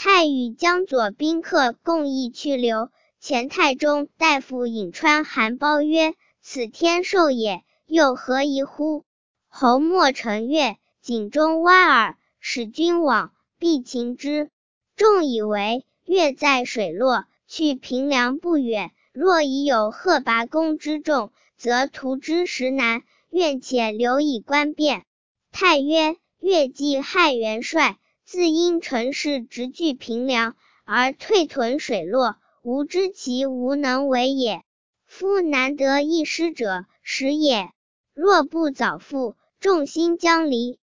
太尉将左宾客共议去留。前太中大夫颍川韩褒曰：此天授也，又何疑乎？侯莫乘月，井中蛙耳，使君往，必擒之。众以为月在水落，去平凉不远，若已有贺拔宫之众，则图之实难，愿且留以观变。太曰：越既害元帅，自因乘势直据平凉，而退屯水落，吾知其无能为也。夫难得一师者，时也。若不早复，众心将离。